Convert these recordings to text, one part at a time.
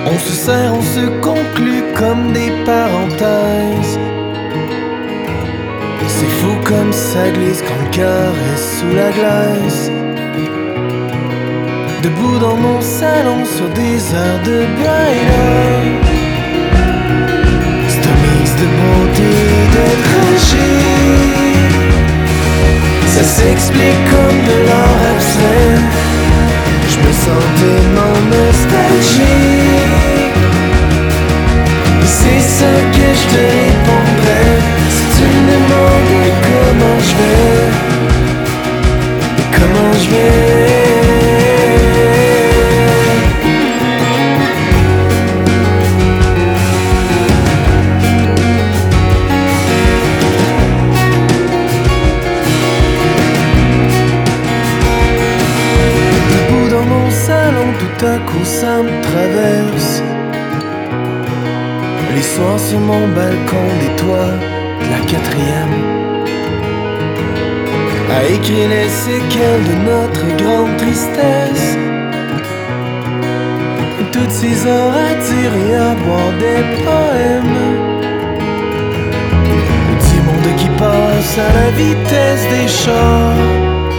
On se serre, on se conclut comme des parenthèses. C'est fou comme ça glisse quand le cœur est sous la glace. Debout dans mon salon sur des heures de bridal. C'est un mix de beauté et de tragique. Ça s'explique comme de l'art abstrait. Je me sens tellement nostalgique. C'est ça que je te répondrais si tu me demandais comment je vais. Comment je vais. Debout dans mon salon, tout à coup ça me traverse. Les soirs sur mon balcon des toits de la 4e, à écrire les séquelles de notre grande tristesse. Toutes ces heures à dire et à boire des poèmes. Le petit monde qui passe à la vitesse des chars.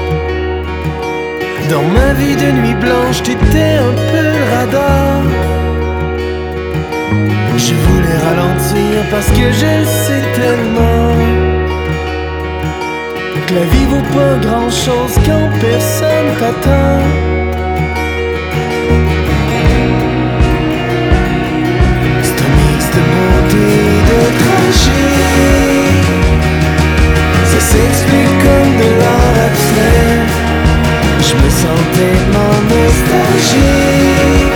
Dans ma vie de nuit blanche, t'étais un peu le radar. Je voulais ralentir parce que je le sais tellement que la vie vaut pas grand chose quand personne t'attend. C'est un mix de beauté et de tragique. Ça s'explique comme de l'art abstrait. Je me sens tellement nostalgique.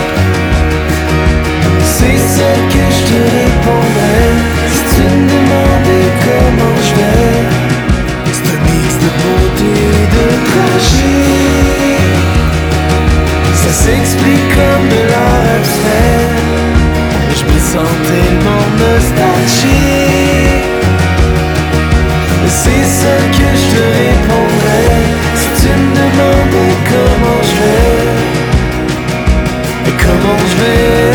C'est ça que je te répondrais si tu me demandais comment je vais. C'est un mix de beauté et de tragique. Ça s'explique comme de l'art abstrait. Je me sens tellement nostalgique. C'est ça que je te répondrais si tu me demandais comment je vais. Et comment je vais.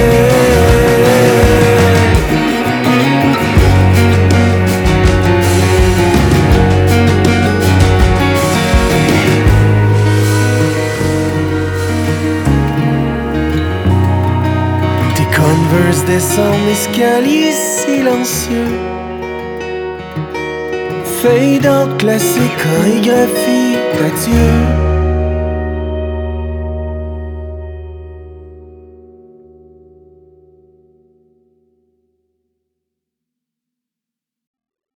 Converse descend l'escalier silencieux. Fade out classique, chorégraphie d'adieu.